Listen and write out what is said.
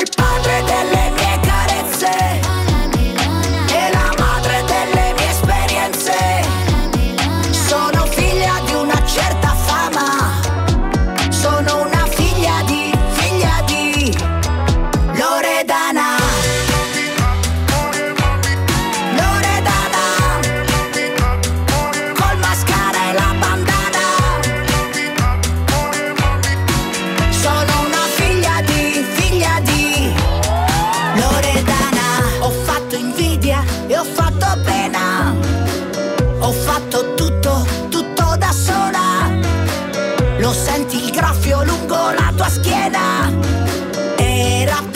il padre delle mie carezze e la madre delle mie esperienze. Sono figlia di una certa fama, sono una figlia di Loredana. Loredana, col mascara e la bandana. Sono una figlia di Loredana. Ho fatto invidia e ho fatto pena, ho fatto tutto da sola. Lo senti il graffio lungo la tua schiena? Era